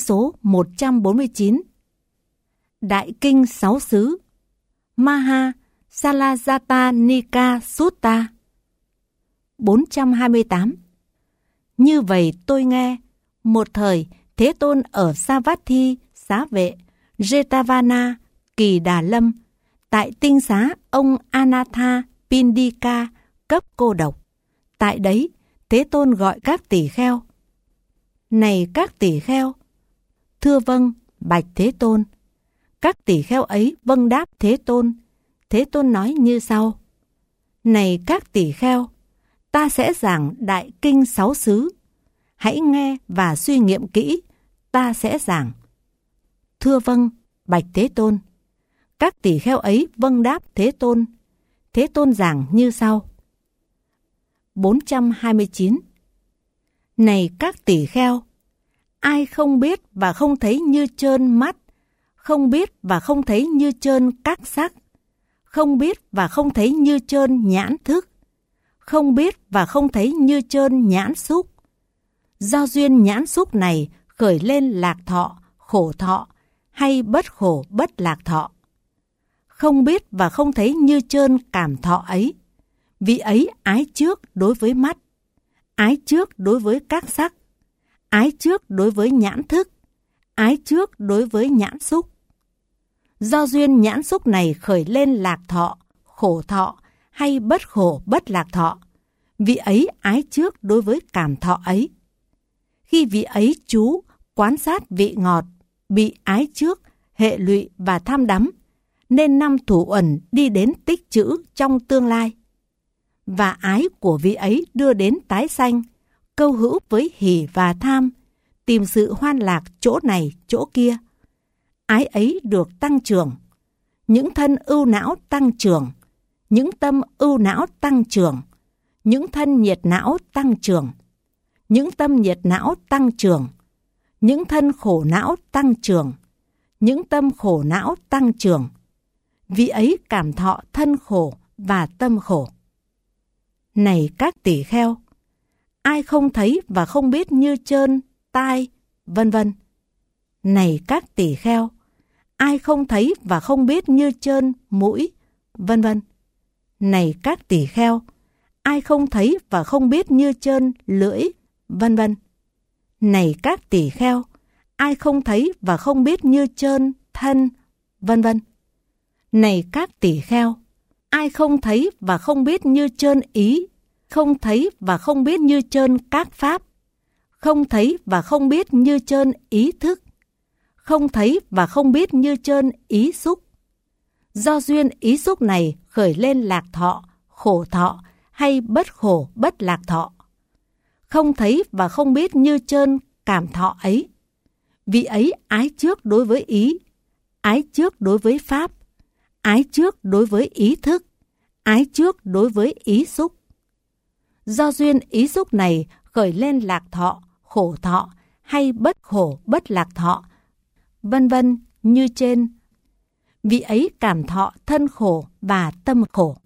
số 149. Đại kinh 6 xứ Maha Salajata Sutta. 428. Như vậy tôi nghe, một thời Thế Tôn ở Savatthi, Xá Vệ, Jetavana, Kỳ Đà Lâm, tại tinh xá ông Anatha Pindika cấp cô độc. Tại đấy, Thế Tôn gọi các tỷ kheo. Này các tỷ kheo! Thưa vâng, bạch Thế Tôn. Các tỷ kheo ấy vâng đáp Thế Tôn. Thế Tôn nói như sau. Này các tỷ kheo! Ta sẽ giảng Đại Kinh 6 xứ. Hãy nghe và suy nghiệm kỹ, ta sẽ giảng. Thưa vâng, bạch Thế Tôn. Các tỷ kheo ấy vâng đáp Thế Tôn. Thế Tôn giảng như sau. 429. Này các tỷ kheo! Ai không biết và không thấy như trơn mắt, không biết và không thấy như trơn các sắc, không biết và không thấy như trơn nhãn thức, không biết và không thấy như trơn nhãn xúc. Do duyên nhãn xúc này khởi lên lạc thọ, khổ thọ, hay bất khổ bất lạc thọ. Không biết và không thấy như trơn cảm thọ ấy. Vì ấy ái trước đối với mắt, ái trước đối với các sắc, ái trước đối với nhãn thức, ái trước đối với nhãn xúc. Do duyên nhãn xúc này khởi lên lạc thọ, khổ thọ, hay bất khổ bất lạc thọ. Vì ấy ái trước đối với cảm thọ ấy. Khi vị ấy chú quán sát vị ngọt, bị ái trước, hệ lụy và tham đắm, nên năm thủ uẩn đi đến tích trữ trong tương lai. Và ái của vị ấy đưa đến tái sanh, câu hữu với hỉ và tham, tìm sự hoan lạc chỗ này chỗ kia. Ái ấy được tăng trưởng. Những thân ưu não tăng trưởng, những tâm ưu não tăng trưởng, những thân nhiệt não tăng trưởng, những tâm nhiệt não tăng trưởng, những thân khổ não tăng trưởng, những tâm khổ não tăng trưởng. Vì ấy cảm thọ thân khổ và tâm khổ. Này các tỷ kheo! Ai không thấy và không biết như trơn tai, vân vân. Này các tỷ kheo! Ai không thấy và không biết như trơn mũi, vân vân. Này các tỷ kheo! Ai không thấy và không biết như trơn lưỡi, vân vân. Này các tỷ kheo! Ai không thấy và không biết như trơn thân, vân vân. Này các tỷ kheo! Ai không thấy và không biết như trơn ý, không thấy và không biết như trơn các pháp, không thấy và không biết như trơn ý thức, không thấy và không biết như trơn ý xúc. Do duyên ý xúc này khởi lên lạc thọ, khổ thọ, hay bất khổ bất lạc thọ. Không thấy và không biết như trơn cảm thọ ấy. Vì ấy ái trước đối với ý, ái trước đối với pháp, ái trước đối với ý thức, ái trước đối với ý xúc. Do duyên ý xúc này khởi lên lạc thọ, khổ thọ, hay bất khổ bất lạc thọ, vân vân như trên. Vì ấy cảm thọ thân khổ và tâm khổ.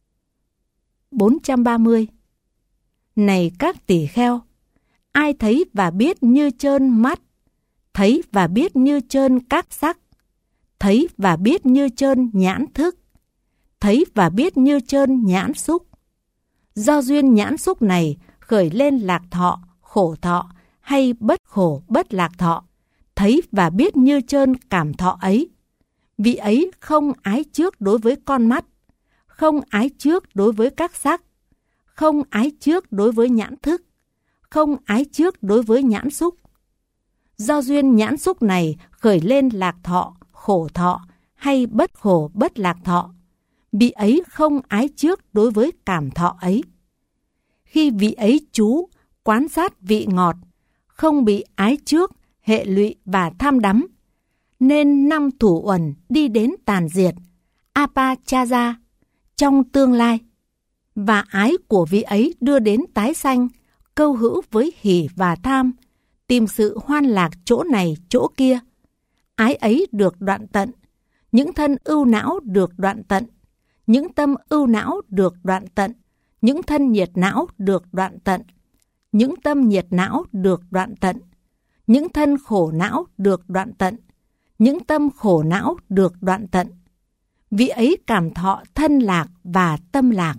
430. Này các tỷ kheo! Ai thấy và biết như trơn mắt, thấy và biết như trơn các sắc, thấy và biết như trơn nhãn thức, thấy và biết như trơn nhãn xúc. Do duyên nhãn xúc này khởi lên lạc thọ, khổ thọ, hay bất khổ bất lạc thọ, thấy và biết như trơn cảm thọ ấy. Vì ấy không ái trước đối với con mắt, không ái trước đối với các sắc, không ái trước đối với nhãn thức, không ái trước đối với nhãn xúc. Do duyên nhãn xúc này khởi lên lạc thọ, khổ thọ, hay bất khổ bất lạc thọ. Vị ấy không ái trước đối với cảm thọ ấy. Khi vị ấy chú quán sát vị ngọt, không bị ái trước, hệ lụy và tham đắm, nên năm thủ uẩn đi đến tàn diệt, apachaya, trong tương lai. Và ái của vị ấy đưa đến tái sanh, câu hữu với hỉ và tham, tìm sự hoan lạc chỗ này chỗ kia. Ái ấy được đoạn tận, những thân ưu não được đoạn tận, những tâm ưu não được đoạn tận, những thân nhiệt não được đoạn tận, những tâm nhiệt não được đoạn tận, những thân khổ não được đoạn tận, những tâm khổ não được đoạn tận. Vị ấy cảm thọ thân lạc và tâm lạc.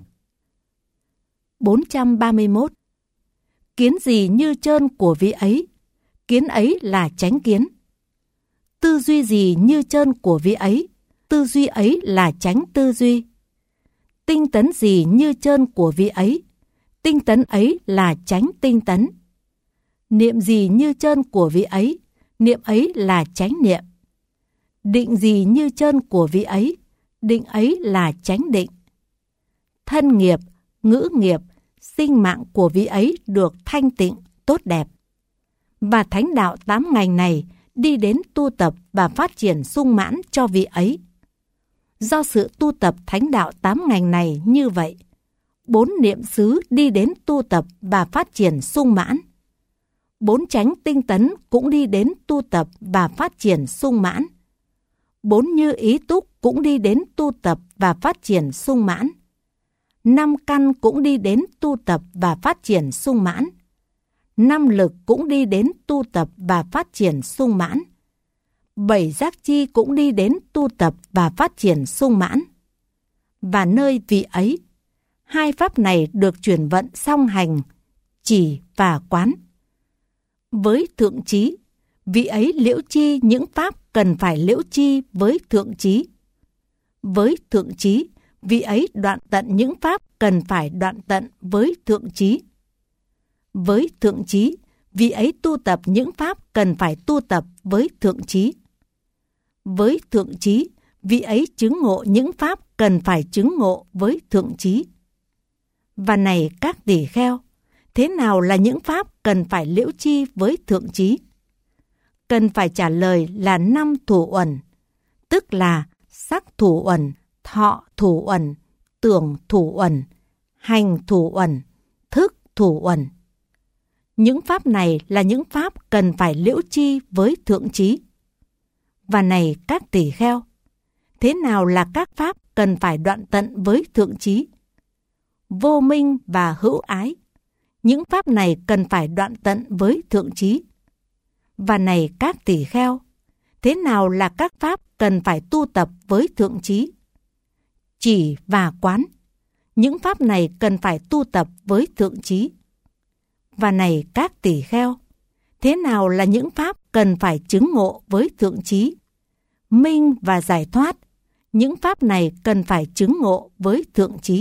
431. Kiến gì như trơn của vị ấy, kiến ấy là chánh kiến. Tư duy gì như trơn của vị ấy, tư duy ấy là chánh tư duy. Tinh tấn gì như trơn của vị ấy, tinh tấn ấy là chánh tinh tấn. Niệm gì như trơn của vị ấy, niệm ấy là chánh niệm. Định gì như trơn của vị ấy, định ấy là chánh định. Thân nghiệp, ngữ nghiệp, sinh mạng của vị ấy được thanh tịnh, tốt đẹp. Và thánh đạo 8 ngành này đi đến tu tập và phát triển sung mãn cho vị ấy. Do sự tu tập thánh đạo 8 ngành này như vậy, 4 niệm xứ đi đến tu tập và phát triển sung mãn. 4 chánh tinh tấn cũng đi đến tu tập và phát triển sung mãn. 4 như ý túc cũng đi đến tu tập và phát triển sung mãn. 5 căn cũng đi đến tu tập và phát triển sung mãn. 5 lực cũng đi đến tu tập và phát triển sung mãn. 7 giác chi cũng đi đến tu tập và phát triển sung mãn. Và nơi vị ấy, 2 pháp này được chuyển vận song hành, chỉ và quán. Với thượng trí, vị ấy liễu chi những pháp cần phải liễu chi với thượng trí. Với thượng trí, vị ấy đoạn tận những pháp cần phải đoạn tận với thượng trí. Với thượng trí, vị ấy tu tập những pháp cần phải tu tập với thượng trí. Với thượng trí, vị ấy chứng ngộ những pháp cần phải chứng ngộ với thượng trí. Và này các tỳ kheo, thế nào là những pháp cần phải liễu chi với thượng trí? Cần phải trả lời là 5 thủ uẩn, tức là sắc thủ uẩn, thọ thủ uẩn, tưởng thủ uẩn, hành thủ uẩn, thức thủ uẩn. Những pháp này là những pháp cần phải liễu chi với thượng trí. Và này các tỳ kheo, thế nào là các pháp cần phải đoạn tận với thượng trí? Vô minh và hữu ái, những pháp này cần phải đoạn tận với thượng trí. Và này các tỳ kheo, thế nào là các pháp cần phải tu tập với thượng trí? Chỉ và quán, những pháp này cần phải tu tập với thượng trí. Và này các tỳ kheo, thế nào là những pháp cần phải chứng ngộ với thượng trí? Minh và giải thoát, những pháp này cần phải chứng ngộ với thượng trí.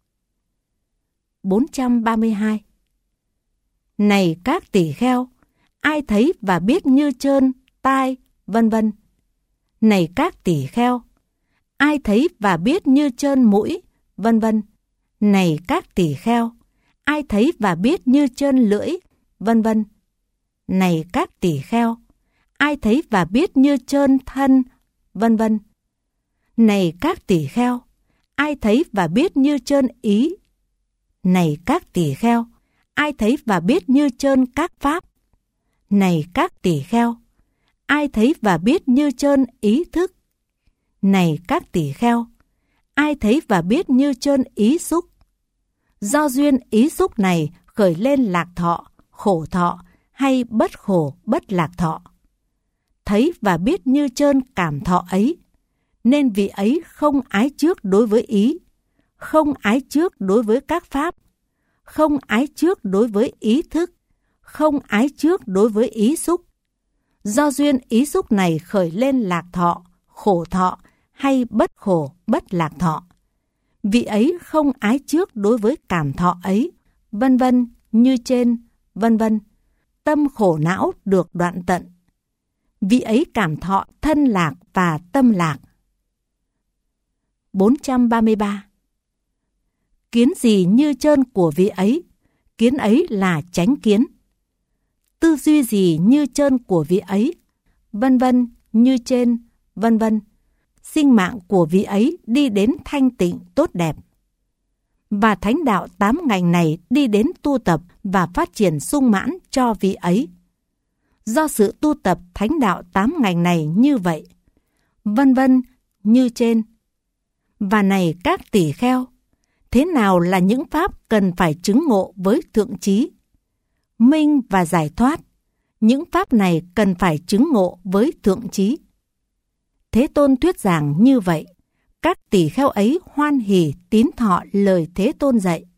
432. Này các tỳ kheo, ai thấy và biết như trơn, tai, vân vân. Này các tỳ kheo, ai thấy và biết như trơn mũi, vân vân. Này các tỳ kheo, ai thấy và biết như trơn lưỡi, vân vân. Này các tỳ kheo, ai thấy và biết như trơn thân, vân vân. Này các tỳ kheo, ai thấy và biết như trơn ý. Này các tỳ kheo, ai thấy và biết như trơn các pháp. Này các tỳ kheo, ai thấy và biết như trơn ý thức. Này các tỳ kheo, ai thấy và biết như trơn ý xúc. Do duyên ý xúc này khởi lên lạc thọ, khổ thọ hay bất khổ, bất lạc thọ. Thấy và biết như trơn cảm thọ ấy, nên vị ấy không ái trước đối với ý, không ái trước đối với các pháp, không ái trước đối với ý thức, không ái trước đối với ý xúc. Do duyên ý xúc này khởi lên lạc thọ, khổ thọ hay bất khổ, bất lạc thọ. Vị ấy không ái trước đối với cảm thọ ấy, vân vân, như trên, vân vân. Tâm khổ não được đoạn tận. Vị ấy cảm thọ thân lạc và tâm lạc. 433. Kiến gì như trơn của vị ấy, kiến ấy là chánh kiến. Tư duy gì như trơn của vị ấy, vân vân, như trên, vân vân. Sinh mạng của vị ấy đi đến thanh tịnh tốt đẹp. Và thánh đạo 8 ngành này đi đến tu tập và phát triển sung mãn cho vị ấy. Do sự tu tập thánh đạo 8 ngành này như vậy, vân vân, như trên. Và này các tỳ kheo, thế nào là những pháp cần phải chứng ngộ với thượng trí? Minh và giải thoát, Những pháp này cần phải chứng ngộ với thượng trí. Thế Tôn thuyết giảng như vậy, các tỳ kheo ấy hoan hỉ tín thọ lời Thế Tôn dạy.